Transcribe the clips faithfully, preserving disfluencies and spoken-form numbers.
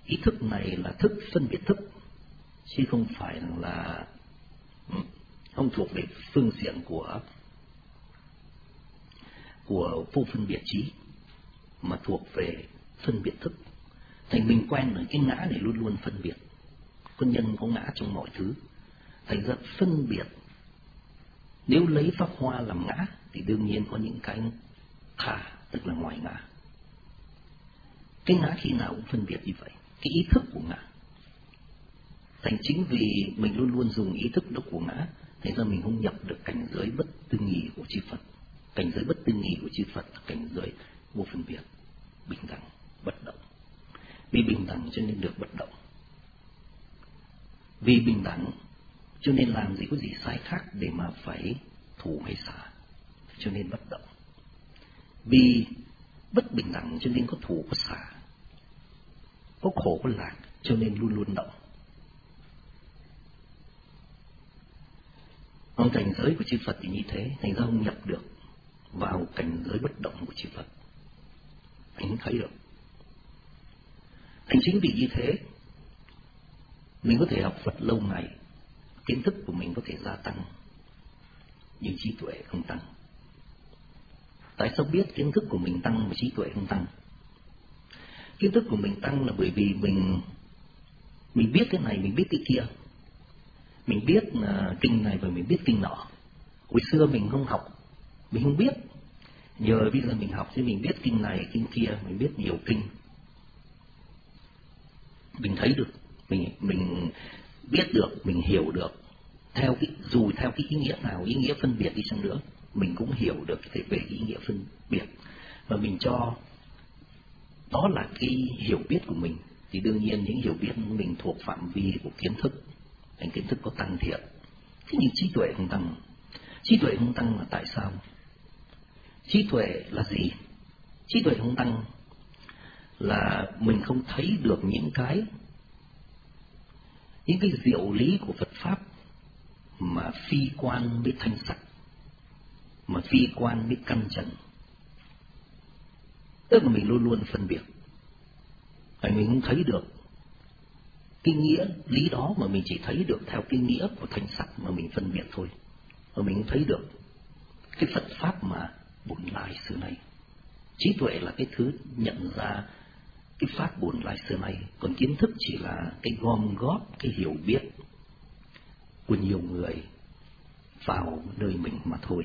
Ý thức này là thức phân biệt thức, chứ không phải là không thuộc về phương diện của của vô phân biệt trí, mà thuộc về phân biệt thức. Thành mình quen rồi cái ngã này luôn luôn phân biệt, có nhân có ngã trong mọi thứ. Thành ra phân biệt, nếu lấy pháp hoa làm ngã thì đương nhiên có những cái thà, tức là ngoài ngã. Cái ngã khi nào cũng phân biệt như vậy, cái ý thức của ngã. Thành chính vì mình luôn luôn dùng ý thức đó của ngã, thành ra mình không nhập được cảnh giới bất tư nghị của chư Phật. Cảnh giới bất tư nghị của chư Phật là cảnh giới vô phân biệt, bình đẳng, bất động. Vì bình đẳng cho nên được bất động. Vì bình đẳng cho nên làm gì có gì sai khác để mà phải thù hay xả, cho nên bất động. Vì bất bình đẳng cho nên có thù có xả, có khổ có lạc, cho nên luôn luôn động. Còn cảnh giới của chư Phật thì như thế, thành ra không nhập được vào cảnh giới bất động của chư Phật. Anh thấy được. Thành chính vì như thế, mình có thể học Phật lâu ngày, kiến thức của mình có thể gia tăng, nhưng trí tuệ không tăng. Tại sao biết kiến thức của mình tăng mà trí tuệ không tăng? Kiến thức của mình tăng là bởi vì mình mình biết cái này, mình biết cái kia. Mình biết uh, kinh này và mình biết kinh nọ. Hồi xưa mình không học, mình không biết. Giờ bây giờ mình học thì mình biết kinh này, kinh kia, mình biết nhiều kinh. Mình thấy được, mình mình biết được, mình hiểu được. Theo cái, dù theo cái ý nghĩa nào, ý nghĩa phân biệt đi chăng nữa, mình cũng hiểu được về cái ý nghĩa phân biệt. Và mình cho đó là cái hiểu biết của mình. Thì đương nhiên những hiểu biết của mình thuộc phạm vi của kiến thức. Thành kiến thức có tăng thiện. Thế nhưng trí tuệ không tăng. Trí tuệ không tăng là tại sao? Trí tuệ là gì? Trí tuệ không tăng là mình không thấy được những cái những cái diệu lý của Phật Pháp mà phi quan với thanh sắc, mà phi quan với căn trần. Tức là mình luôn luôn phân biệt, và mình không thấy được cái nghĩa lý đó, mà mình chỉ thấy được theo cái nghĩa của thanh sắc mà mình phân biệt thôi. Và mình không thấy được cái Phật Pháp mà bổn lại xưa nay. Trí tuệ là cái thứ nhận ra cái pháp bổn lại xưa nay, còn kiến thức chỉ là cái gom góp cái hiểu biết của nhiều người vào nơi mình mà thôi.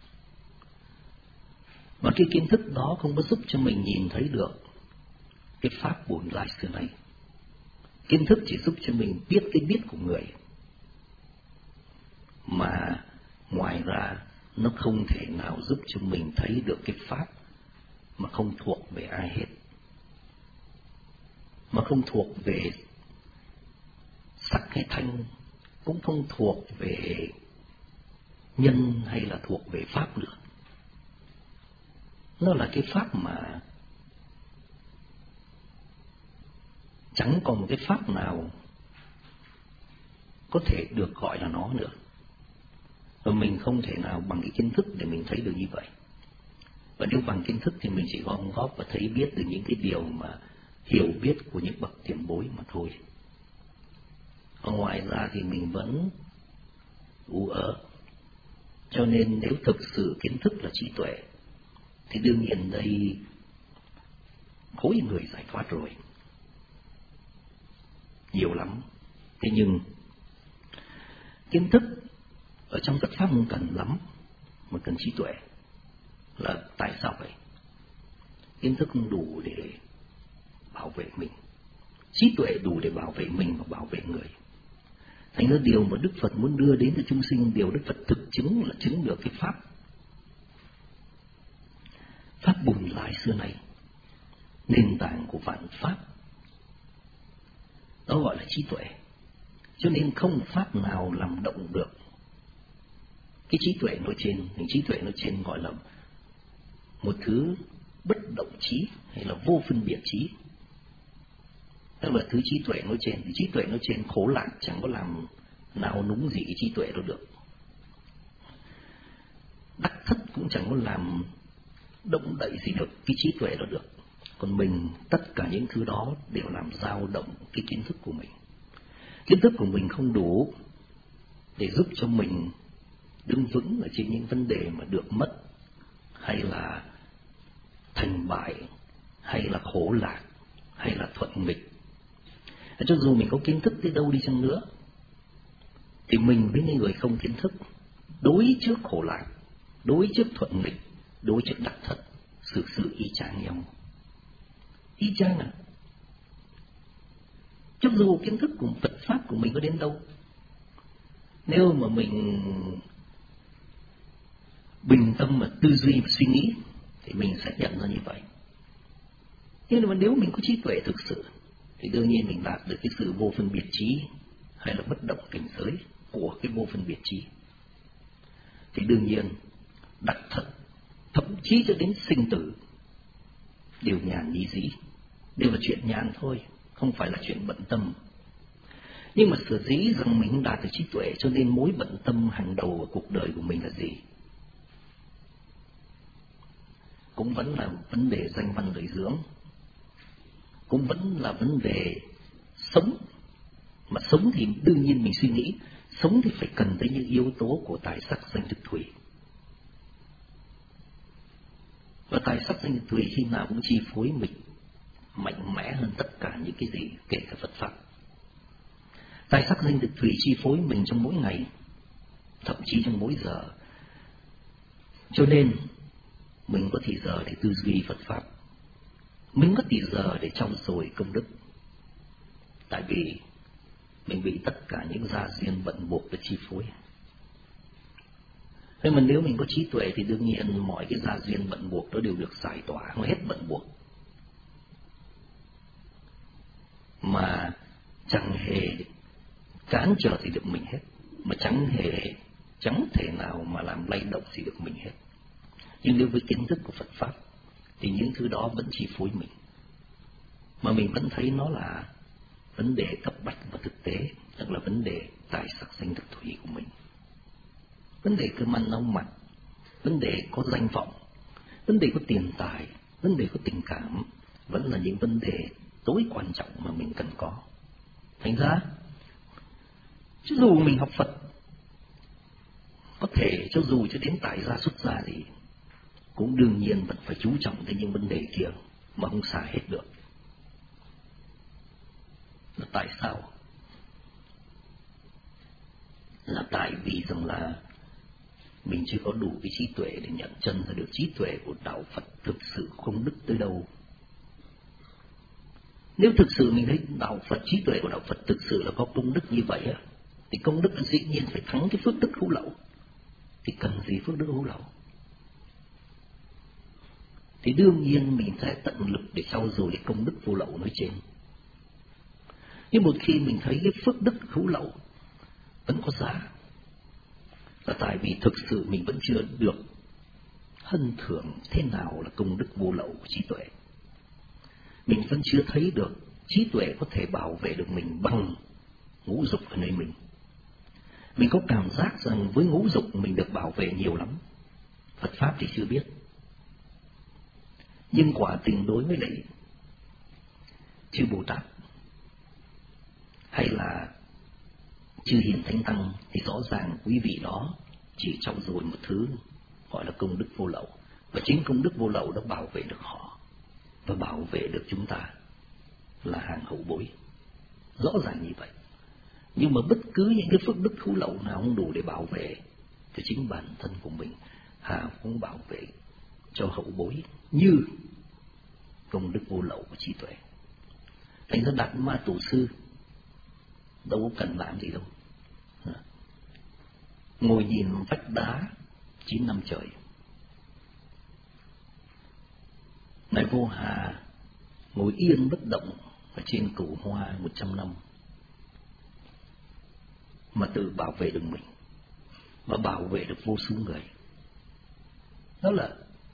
Và cái kiến thức đó không có giúp cho mình nhìn thấy được cái pháp bổn lại xưa nay. Kiến thức chỉ giúp cho mình biết cái biết của người, mà ngoài ra nó không thể nào giúp cho mình thấy được cái pháp mà không thuộc về ai hết, mà không thuộc về sắc hay thanh, cũng không thuộc về nhân hay là thuộc về pháp nữa. Nó là cái pháp mà chẳng còn một cái pháp nào có thể được gọi là nó nữa. Và mình không thể nào bằng cái kiến thức để mình thấy được như vậy. Và nếu bằng kiến thức thì mình chỉ gom góp và thấy biết được những cái điều mà hiểu biết của những bậc tiền bối mà thôi. Còn ngoài ra thì mình vẫn u ớ. Cho nên nếu thực sự kiến thức là trí tuệ thì đương nhiên đây khối người giải thoát rồi, nhiều lắm. Thế nhưng kiến thức ở trong Phật Pháp không cần lắm, mà cần trí tuệ. Là tại sao vậy? Kiến thức không đủ để bảo vệ mình, trí tuệ đủ để bảo vệ mình và bảo vệ người. Thành ra điều mà Đức Phật muốn đưa đến cho chúng sinh, điều Đức Phật thực chứng là chứng được cái pháp pháp bùn lại xưa này, nền tảng của vạn pháp. Đó gọi là trí tuệ. Cho nên không pháp nào làm động được cái trí tuệ nói trên. Thì trí tuệ nói trên gọi là một thứ bất động trí hay là vô phân biệt trí. Tức là thứ trí tuệ nói trên. Thì trí tuệ nói trên khổ lạc chẳng có làm nào núng gì cái trí tuệ đó được. Đắc thất cũng chẳng có làm động đậy gì được cái trí tuệ đó được. Còn mình, tất cả những thứ đó đều làm dao động cái kiến thức của mình. Kiến thức của mình không đủ để giúp cho mình đứng vững ở trên những vấn đề mà được mất, hay là thành bại, hay là khổ lạc, hay là thuận nghịch. Cho dù mình có kiến thức tới đâu đi chăng nữa, thì mình với những người không kiến thức, đối trước khổ lạc, đối trước thuận nghịch, đối trước đắc thật, sự sự y chang nhau. Y chang à? Cho dù kiến thức của Phật Pháp của mình có đến đâu, nếu mà mình bình tâm mà tư duy và suy nghĩ, thì mình sẽ nhận ra như vậy. Nhưng mà nếu mình có trí tuệ thực sự, thì đương nhiên mình đạt được cái sự vô phân biệt trí, hay là bất động cảnh giới của cái vô phân biệt trí. Thì đương nhiên đắc thật, thậm chí cho đến sinh tử, đều nhàn nhí dĩ, đều là chuyện nhàn thôi, không phải là chuyện bận tâm. Nhưng mà sở dĩ rằng mình không đạt được trí tuệ, cho nên mối bận tâm hàng đầu của cuộc đời của mình là gì? Cũng vẫn là vấn đề danh văn lợi dưỡng, cũng vẫn là vấn đề sống. Mà sống thì đương nhiên mình suy nghĩ, sống thì phải cần tới những yếu tố của tài sắc danh thực thủy. Và tài sắc danh thực thủy khi nào cũng chi phối mình mạnh mẽ hơn tất cả những cái gì, kể cả Phật Pháp. Tài sắc danh thực thủy chi phối mình trong mỗi ngày, thậm chí trong mỗi giờ. Cho nên mình có thì giờ để tư duy Phật Pháp, mình có thì giờ để trau dồi công đức. Tại vì mình bị tất cả những gia duyên bận buộc để chi phối. Thế mà nếu mình có trí tuệ thì đương nhiên mọi cái gia duyên bận buộc đó đều được giải tỏa, nó hết bận buộc. Mà chẳng hề cản trở gì được mình hết, mà chẳng hề, chẳng thể nào mà làm lay động gì được mình hết. Nhưng nếu với kiến thức của Phật Pháp thì những thứ đó vẫn chi phối mình, mà mình vẫn thấy nó là vấn đề cấp bách và thực tế, tức là vấn đề tài sắc danh thực thủy của mình. Vấn đề cơm ăn áo mặc, vấn đề có danh vọng, vấn đề có tiền tài, vấn đề có tình cảm, vẫn là những vấn đề tối quan trọng mà mình cần có. Thành ra, cho dù mình học Phật, có thể cho dù cho đến tại gia xuất gia gì, cũng đương nhiên vẫn phải chú trọng tới những vấn đề kia mà không xả hết được. Là tại sao? Là tại vì rằng là mình chưa có đủ cái trí tuệ để nhận chân ra được trí tuệ của đạo Phật thực sự không đức tới đâu. Nếu thực sự mình thấy đạo Phật, trí tuệ của đạo Phật thực sự là có công đức như vậy, thì công đức dĩ nhiên phải thắng cái phước đức hữu lậu. Thì cần gì phước đức hữu lậu? Thì đương nhiên mình sẽ tận lực để trau dồi cái công đức vô lậu nói trên. Nhưng một khi mình thấy cái phước đức hữu lậu vẫn có giá, là tại vì thực sự mình vẫn chưa được hân thưởng thế nào là công đức vô lậu của trí tuệ. Mình vẫn chưa thấy được trí tuệ có thể bảo vệ được mình bằng ngũ dục ở nơi mình. Mình có cảm giác rằng với ngũ dục mình được bảo vệ nhiều lắm. Phật Pháp thì chưa biết. Nhưng quả tình đối với lại chư Bồ Tát hay là chư Hiền Thánh Tăng thì rõ ràng quý vị đó chỉ trau dồi một thứ gọi là công đức vô lậu. Và chính công đức vô lậu đó bảo vệ được họ và bảo vệ được chúng ta là hàng hậu bối. Rõ ràng như vậy. Nhưng mà bất cứ những cái phước đức hữu lậu nào không đủ để bảo vệ cho chính bản thân của mình, hà cũng bảo vệ cho hậu bối như công đức vô lậu của trí tuệ. Thành ra Đạt Ma Tổ Sư đâu có cần làm gì đâu, ngồi nhìn vách đá chín năm trời. Ngài Vô Hà ngồi yên bất động ở trên cửu hoa một trăm năm mà tự bảo vệ được mình và bảo vệ được vô số người. Đó là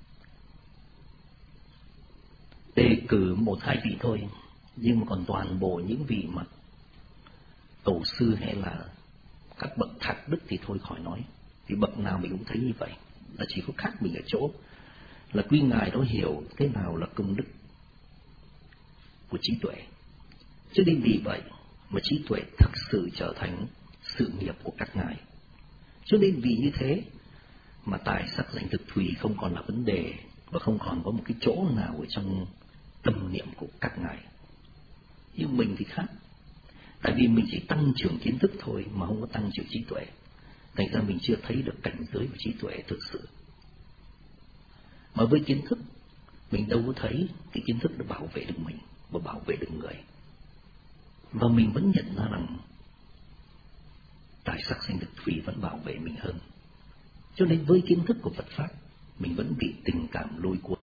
đề cử một hai vị thôi, nhưng mà còn toàn bộ những vị mà tổ sư hay là các bậc thạc đức thì thôi khỏi nói. Thì bậc nào mình cũng thấy như vậy, là chỉ có khác mình ở chỗ là quý ngài đó hiểu thế nào là công đức của trí tuệ. Cho nên vì vậy mà trí tuệ thực sự trở thành sự nghiệp của các ngài. Cho nên vì như thế mà tài sắc danh thực thùy không còn là vấn đề và không còn có một cái chỗ nào ở trong tâm niệm của các ngài. Nhưng mình thì khác. Tại vì mình chỉ tăng trưởng kiến thức thôi mà không có tăng trưởng trí tuệ. Thành ra mình chưa thấy được cảnh giới của trí tuệ thực sự. Mà với kiến thức, mình đâu có thấy cái kiến thức đã bảo vệ được mình và bảo vệ được người. Và mình vẫn nhận ra rằng tài sắc danh thực thùy vẫn bảo vệ mình hơn. Cho nên với kiến thức của Phật Pháp, mình vẫn bị tình cảm lôi cuốn.